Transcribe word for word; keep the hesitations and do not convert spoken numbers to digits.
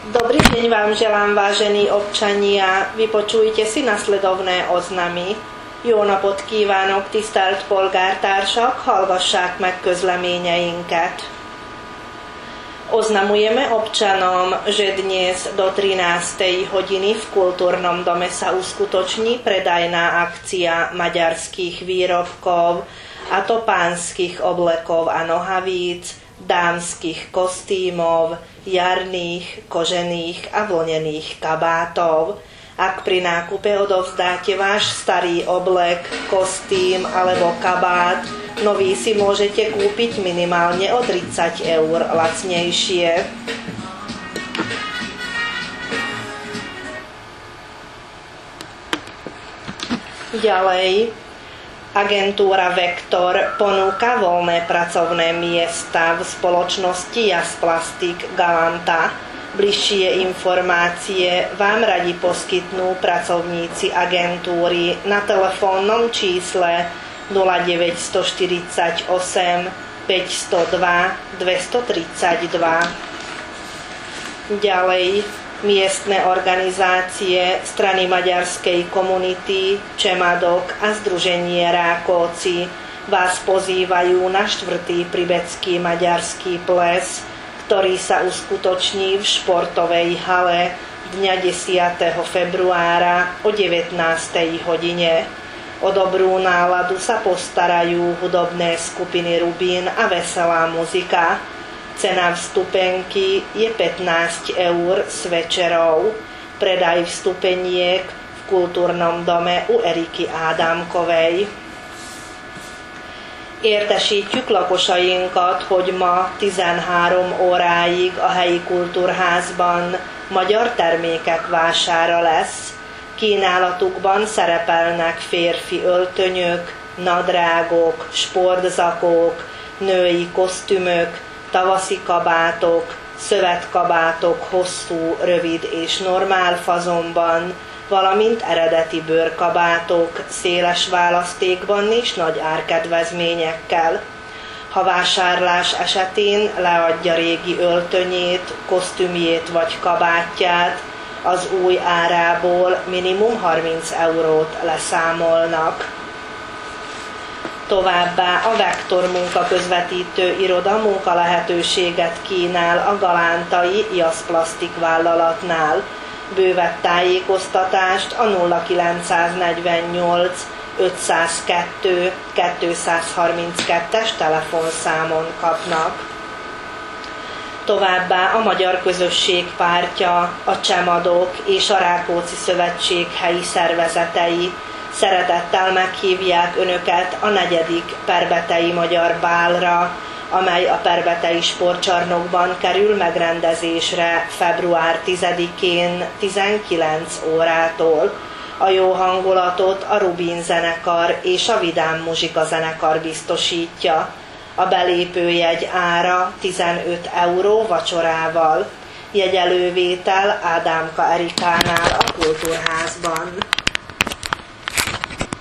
Dobrý deň vám želám, vážení občania. Vypočujte si nasledovné oznamy. Jó napot kívánok, tisztelt polgártársak, hallgassák meg közleményeinket. Oznamujeme občanom, že dnes do trinástej hodiny v Kultúrnom dome sa uskutoční predajná akcia maďarských výrobkov, a to pánskych oblekov a nohavíc, dámskych kostýmov, jarných, kožených a vlnených kabátov. Ak pri nákupe odovzdáte váš starý oblek, kostým alebo kabát, nový si môžete kúpiť minimálne o tridsať eur lacnejšie. Ďalej, agentúra Vektor ponúka voľné pracovné miesta v spoločnosti Jasplastik Galanta. Bližšie informácie vám radi poskytnú pracovníci agentúry na telefónnom čísle nula deväť štyridsaťosem päťstodva dvestotridsaťdva. Ďalej, miestne organizácie strany maďarskej komunity Čemadok a združenie Rákóczi vás pozývajú na štvrtý pribecký maďarský ples, ktorý sa uskutoční v športovej hale dňa desiateho februára o devätnástej hodine. O dobrú náladu sa postarajú hudobné skupiny Rubín a Veselá muzika. Cena vstupenky je pätnásť eur s večerou. Predaj vstupeniek v Kultúrnom dome u Eriky Ádámkovej. Értesítjük lakosainkat, hogy ma tizenhárom óráig a helyi kultúrházban magyar termékek vására lesz. Kínálatukban szerepelnek férfi öltönyök, nadrágok, sportzakók, női kosztümök, tavaszi kabátok, szövetkabátok hosszú, rövid és normál fazonban, valamint eredeti bőrkabátok széles választékban és nagy árkedvezményekkel. Ha vásárlás esetén leadja régi öltönyét, kosztümjét vagy kabátját, az új árából minimum harminc eurót leszámolnak. Továbbá a Vektor munkaközvetítő iroda munkalehetőséget kínál a galántai Jasplastik vállalatnál. Bővebb tájékoztatást a nulla kilencszáznegyvennyolc ötszázkettő kétszázharminckettes telefonszámon kapnak. Továbbá a Magyar Közösség Pártja, a Csemadok és a Rákóczi Szövetség helyi szervezetei szeretettel meghívják Önöket a negyedik Perbetei Magyar Bálra, amely a Perbetei Sportcsarnokban kerül megrendezésre február tizedikén tizenkilenc órától. A jó hangulatot a Rubin zenekar és a Vidám Muzsika zenekar biztosítja. A belépőjegy ára tizenöt euró vacsorával. Jegyelővétel Ádámka Erikánál a Kultúrházban.